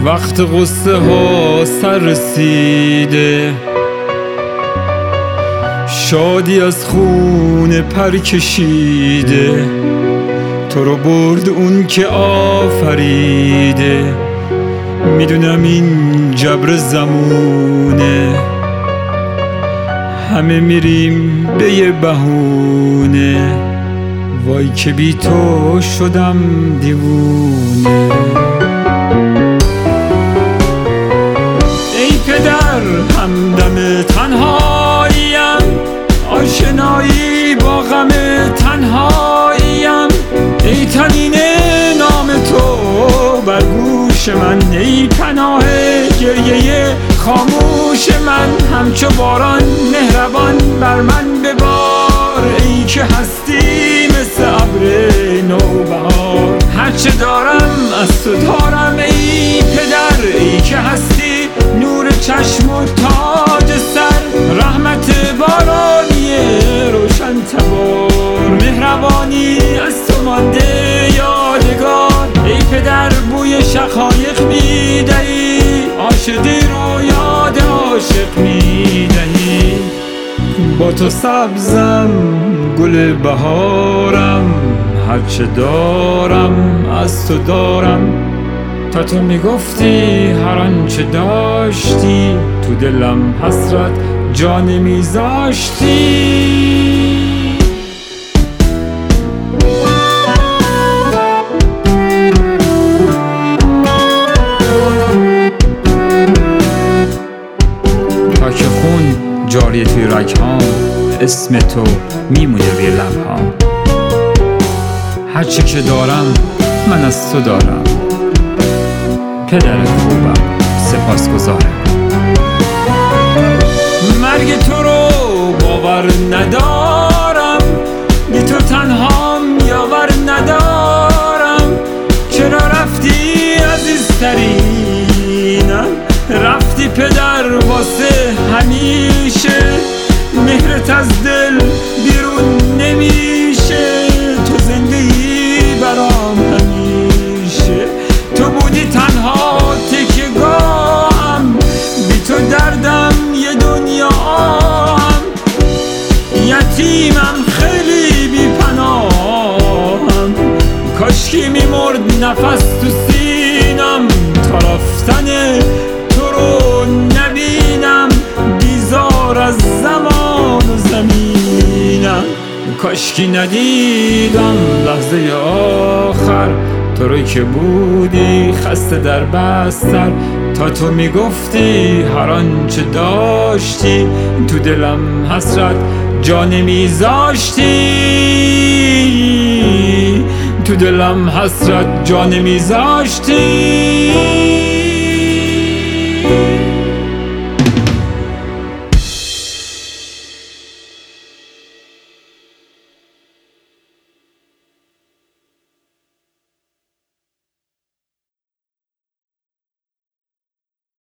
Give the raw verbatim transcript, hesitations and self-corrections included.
وقت غصه ها سر رسیده، شادی از خون پر کشیده، تو رو برد اون که آفریده. میدونم این جبر زمونه، همه میریم به یه بهونه، وای که بی تو شدم دیوونه. ای پدر همدم تنهاییم، آشنایی با غم تنهاییم. ای تنینه نام تو بر گوش من، ای پناه گریه خاموش من. همچو باران مهربان بر من ببار، ای که هستی مثل ابر نوبهار. هرچه دارم از تو دارم ای پدر، ای که هستی نور چشم و تاج سر. رحمت بارانی روشن تبار، مهربانی از تو مانده یادگار. ای پدر بوی شقایق میدهی، عاشقی رو یاد عاشق میدهی. با تو سبزم گل بهارم، هرچه دارم از تو دارم. تا تو میگفتی هر آنچه داشتی، تو دلم حسرت جا نمیذاشتی. تا که خون جاری توی رگهام، اسم تو میمونه روی لبهام. هرچی که دارم من از تو دارم، پدر خوبم سپاسگزارم. مرگ تو رو باور ندارم، بی تو تنهام یاور ندارم. چرا رفتی عزیزترینم، رفتی پدر واسه همیشه. مهرت از دل بیرون نمیشه، تو زندگی برام همیشه. تو بودی تنها تکیه‌گاهم، بی تو دردم یه دنیا آهم. یتیمم خیلی بی پناهم، کاشکی میمرد نفس تو سینم. تا رفتن تو رو نبینم، بیزار از زمان و زمینم. کاشکی ندیدم لحظه آخر، تو روی که بودی خسته در بستر. تا تو میگفتی هر آنچه داشتی، تو دلم حسرت جا نمیذاشتی. تو دلم حسرت جا نمیذاشتی.